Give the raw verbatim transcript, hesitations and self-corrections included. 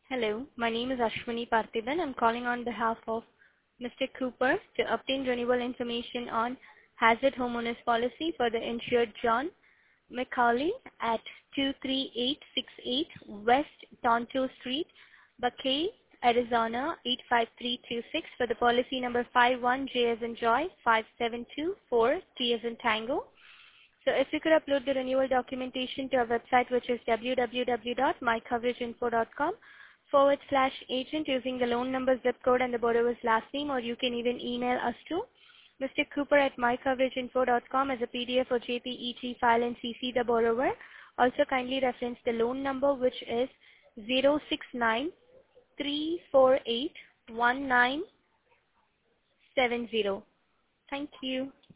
Hello, my name is Ashwini Parthiban. I'm calling on behalf of Mister Cooper to obtain renewal information on hazard homeowners policy for the insured John McCauley at two three eight six eight West Tonto Street, Buckeye, Arizona eight five three two six for the policy number five one J as in Joy, five seven two four T as in Tango. So if you could upload the renewal documentation to our website, which is w w w dot my coverage info dot com forward slash agent using the loan number, zip code, and the borrower's last name, or you can even email us to Mister Cooper at my coverage info dot com as a P D F or J P E G file and C C the borrower. Also kindly reference the loan number, which is zero six nine three four eight one nine seven zero. Thank you.